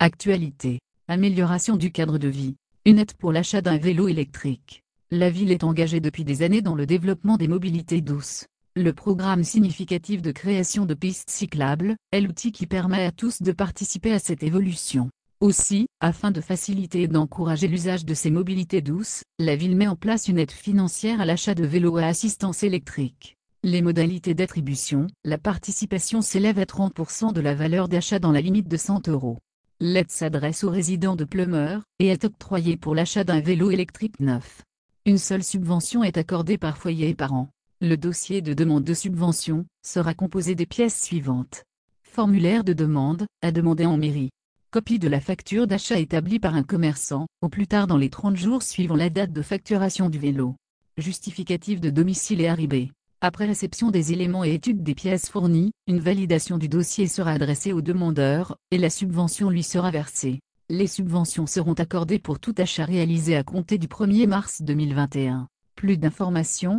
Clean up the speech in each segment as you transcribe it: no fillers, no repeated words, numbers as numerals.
Actualité. Amélioration du cadre de vie. Une aide pour l'achat d'un vélo électrique. La ville est engagée depuis des années dans le développement des mobilités douces. Le programme significatif de création de pistes cyclables est l'outil qui permet à tous de participer à cette évolution. Aussi, afin de faciliter et d'encourager l'usage de ces mobilités douces, la ville met en place une aide financière à l'achat de vélos à assistance électrique. Les modalités d'attribution: la participation s'élève à 30% de la valeur d'achat dans la limite de 100 €. L'aide s'adresse aux résidents de Plumeur et est octroyée pour l'achat d'un vélo électrique neuf. Une seule subvention est accordée par foyer et par an. Le dossier de demande de subvention sera composé des pièces suivantes. Formulaire de demande, à demander en mairie. Copie de la facture d'achat établie par un commerçant, au plus tard dans les 30 jours suivant la date de facturation du vélo. Justificatif de domicile et arrivée. Après réception des éléments et étude des pièces fournies, une validation du dossier sera adressée au demandeur, et la subvention lui sera versée. Les subventions seront accordées pour tout achat réalisé à compter du 1er mars 2021. Plus d'informations: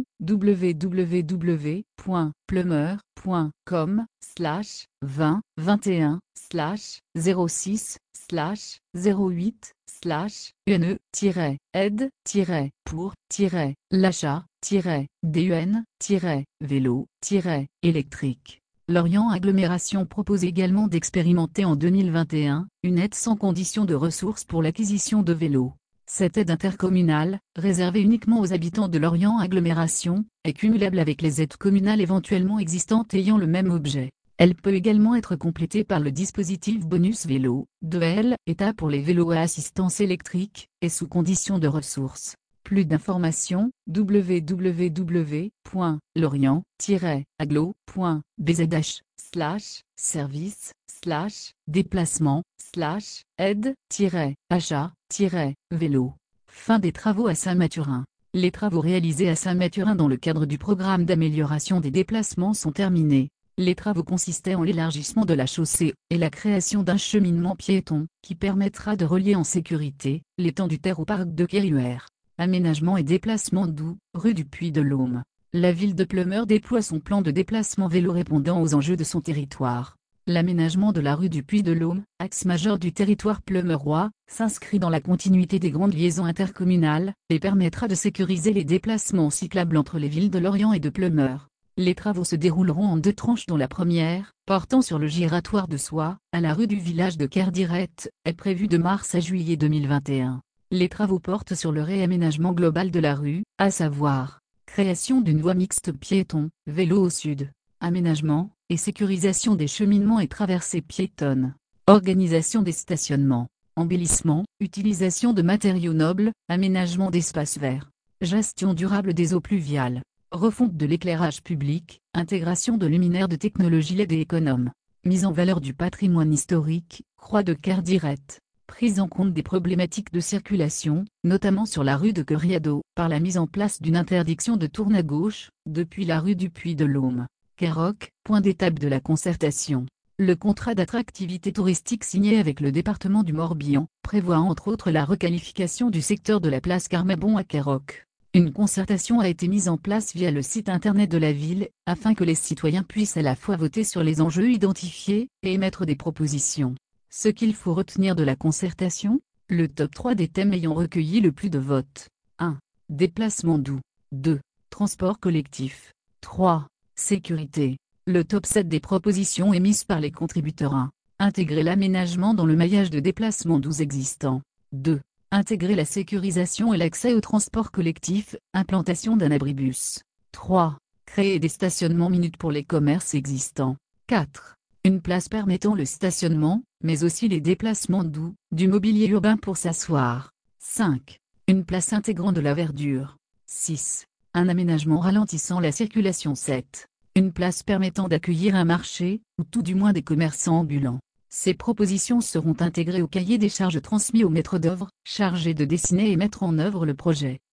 www.plumeur.com/20-08/aide-pour-vélo-électrique. Lorient Agglomération propose également d'expérimenter en 2021 une aide sans condition de ressources pour l'acquisition de vélos. Cette aide intercommunale, réservée uniquement aux habitants de Lorient Agglomération, est cumulable avec les aides communales éventuellement existantes ayant le même objet. Elle peut également être complétée par le dispositif bonus vélo, de l'État pour les vélos à assistance électrique, et sous condition de ressources. Plus d'informations: www.lorient-aglo.bzh/service/déplacement/aide-achat-vélo. Fin des travaux à Saint-Mathurin. Les travaux réalisés à Saint-Mathurin dans le cadre du programme d'amélioration des déplacements sont terminés. Les travaux consistaient en l'élargissement de la chaussée et la création d'un cheminement piéton qui permettra de relier en sécurité l'étang du Terre au parc de Kéruer. Aménagement et déplacement doux, rue du Puy de l'Aume. La ville de Plumeur déploie son plan de déplacement vélo répondant aux enjeux de son territoire. L'aménagement de la rue du Puy de l'Aume, axe majeur du territoire plumeurois, s'inscrit dans la continuité des grandes liaisons intercommunales et permettra de sécuriser les déplacements cyclables entre les villes de Lorient et de Plumeur. Les travaux se dérouleront en deux tranches dont la première, portant sur le giratoire de Soie, à la rue du village de Kerdirette, est prévue de mars à juillet 2021. Les travaux portent sur le réaménagement global de la rue, à savoir création d'une voie mixte piéton-vélo au sud, aménagement et sécurisation des cheminements et traversées piétonnes, organisation des stationnements, embellissement, utilisation de matériaux nobles, aménagement d'espaces verts, gestion durable des eaux pluviales, refonte de l'éclairage public, intégration de luminaires de technologie LED et économe, mise en valeur du patrimoine historique, croix de Kerdirette. Prise en compte des problématiques de circulation, notamment sur la rue de Queriado, par la mise en place d'une interdiction de tourne à gauche, depuis la rue du Puy de l'Aume. Queyroc, point d'étape de la concertation. Le contrat d'attractivité touristique signé avec le département du Morbihan prévoit entre autres la requalification du secteur de la place Carmabon à Queyroc. Une concertation a été mise en place via le site internet de la ville, afin que les citoyens puissent à la fois voter sur les enjeux identifiés et émettre des propositions. Ce qu'il faut retenir de la concertation: le top 3 des thèmes ayant recueilli le plus de votes. 1. Déplacement doux. 2. Transport collectif. 3. Sécurité. Le top 7 des propositions émises par les contributeurs. 1. Intégrer l'aménagement dans le maillage de déplacements doux existant. 2. Intégrer la sécurisation et l'accès au transport collectif, implantation d'un abribus. 3. Créer des stationnements minutes pour les commerces existants. 4. Une place permettant le stationnement, mais aussi les déplacements doux, du mobilier urbain pour s'asseoir. 5. Une place intégrant de la verdure. 6. Un aménagement ralentissant la circulation. 7. Une place permettant d'accueillir un marché, ou tout du moins des commerçants ambulants. Ces propositions seront intégrées au cahier des charges transmis au maître d'œuvre, chargé de dessiner et mettre en œuvre le projet.